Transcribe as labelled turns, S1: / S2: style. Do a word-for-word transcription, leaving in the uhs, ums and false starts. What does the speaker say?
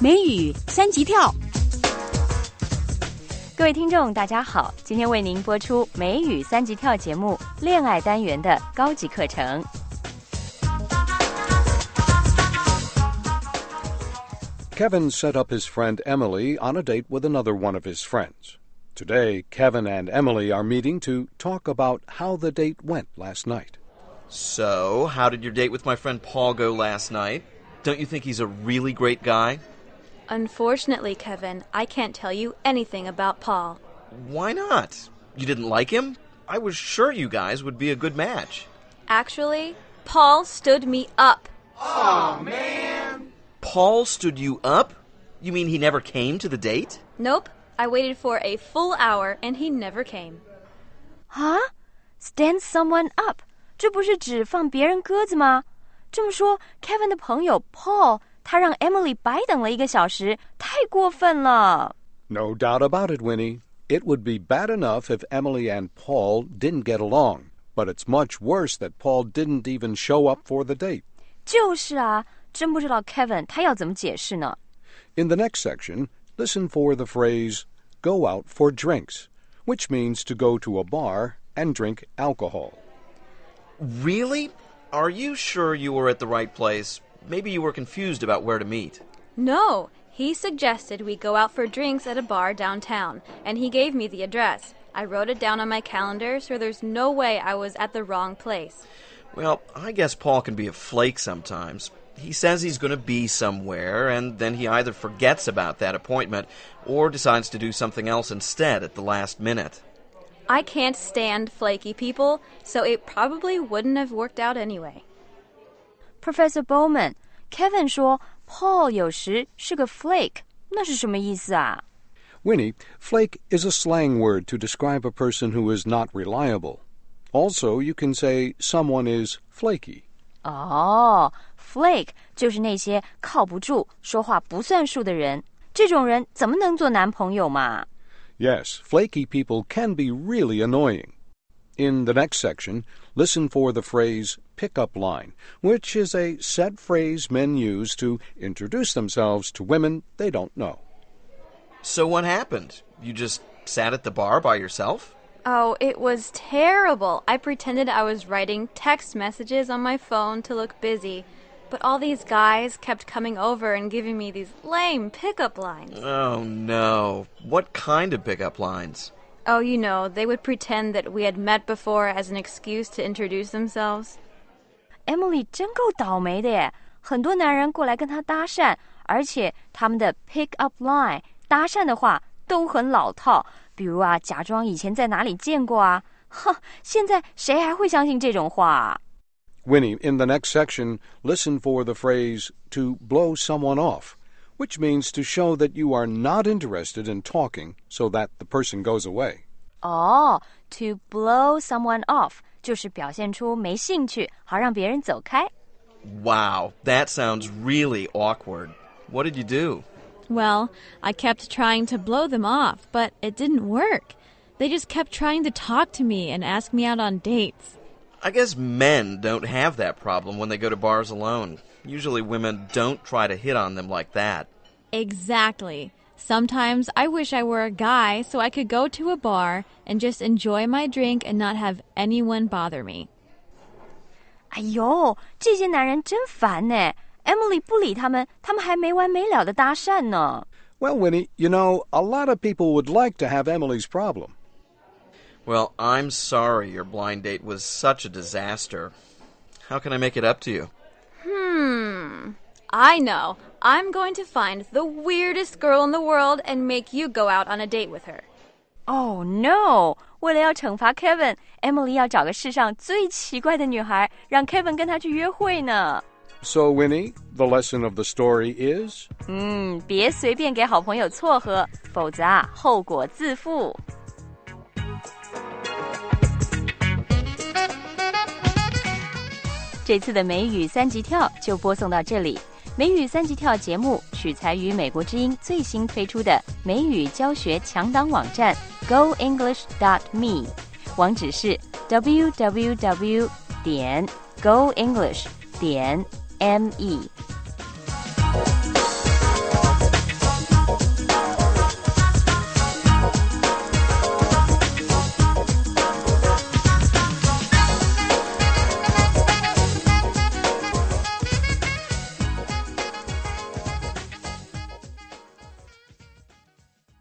S1: 美语三级跳。
S2: 各位听众大家好，今天为您播出美语三级跳节目恋爱单元的高级课程。
S3: Kevin set up his friend Emily on a date with another one of his friends. Today, Kevin and Emily are meeting to talk about how the date went last night.
S4: So, how did your date with my friend Paul go last night? Don't you think he's a really great guy?
S5: Unfortunately, Kevin, I can't tell you anything about Paul.
S4: Why not? You didn't like him? I was sure you guys would be a good match.
S5: Actually, Paul stood me up.
S4: Oh, man! Paul stood you up? You mean he never came to the date?
S5: Nope. I waited for a full hour and he never came.
S2: Huh? Stand someone up? 这不是指放别人鸽子吗？这么说 Kevin 的朋友 Paul 他让 Emily 白等了一个小时，太过分了。
S3: No doubt about it, Winnie. It would be bad enough if Emily and Paul didn't get along, but it's much worse that Paul didn't even show up for the date.
S2: 就是啊，真不知道 Kevin 他要怎么解释呢。
S3: In the next section, listen for the phrase, go out for drinks, which means to go to a bar and drink alcohol.
S4: Really? Are you sure you were at the right place? Maybe you were confused about where to meet.
S5: No, he suggested we go out for drinks at a bar downtown, and he gave me the address. I wrote it down on my calendar, so there's no way I was at the wrong place.
S4: Well, I guess Paul can be a flake sometimes. He says he's going to be somewhere, and then he either forgets about that appointment or decides to do something else instead at the last minute.
S5: I can't stand flaky people, so it probably wouldn't have worked out anyway.
S2: Professor Bowman, Kevin 说 Paul 有时是个 flake， 那是什么意思啊？
S3: Winnie, flake is a slang word to describe a person who is not reliable. Also, you can say someone is flaky.
S2: 哦 flake 就是那些靠不住、说话不算数的人，这种人怎么能做男朋友嘛？
S3: Yes, flaky people can be really annoying. In the next section, listen for the phrase pickup line, which is a set phrase men use to introduce themselves to women they don't know.
S4: So what happened? You just sat at the bar by yourself?
S5: Oh, it was terrible. I pretended I was writing text messages on my phone to look busy, but all these guys kept coming over and giving me these lame pickup lines.
S4: Oh, no. What kind of pickup lines?
S5: Oh, you know, they would pretend that we had met before as an excuse to introduce themselves.
S2: Emily 真够倒霉的耶，很多男人过来跟她搭讪，而且他们的 pick up line 搭讪的话都很老套，比如啊，假装以前在哪里见过啊，哼，现在谁还会相信这种话啊？
S3: Winnie, in the next section, listen for the phrase to blow someone off, which means to show that you are not interested in talking so that the person goes away.
S2: 哦 to blow someone off 就是表现出没兴趣，好让别人走开。
S4: Wow, that sounds really awkward. What did you do?
S6: Well, I kept trying to blow them off, but it didn't work. They just kept trying to talk to me and ask me out on dates.
S4: I guess men don't have that problem when they go to bars alone. Usually women don't try to hit on them like that.
S6: Exactly. Sometimes I wish I were a guy so I could go to a bar and just enjoy my drink and not have anyone bother me.
S2: 哎呦，这些男人真烦呢。Emily 不理他们，他们还没完没了的搭讪呢。
S3: Well, Winnie, you know, a lot of people would like to have Emily's problem.
S4: Well, I'm sorry your blind date was such a disaster. How can I make it up to you?
S5: Hmm. I know. I'm going to find the weirdest girl in the world and make you go out on a date with her.
S2: Oh no! 为了要惩罚 Kevin, Emily 要找个世上最奇怪的女孩，让 Kevin 跟她去约会呢。
S3: So, Winnie, the lesson of the story is?
S2: 嗯，别随便给好朋友撮合，否则啊，后果自负。这次的美语三级跳就播送到这里。美语三级跳节目取材于美国之音最新推出的美语教学强档网站 go english dot me， 网址是 double-u double-u double-u 点 go english 点 me。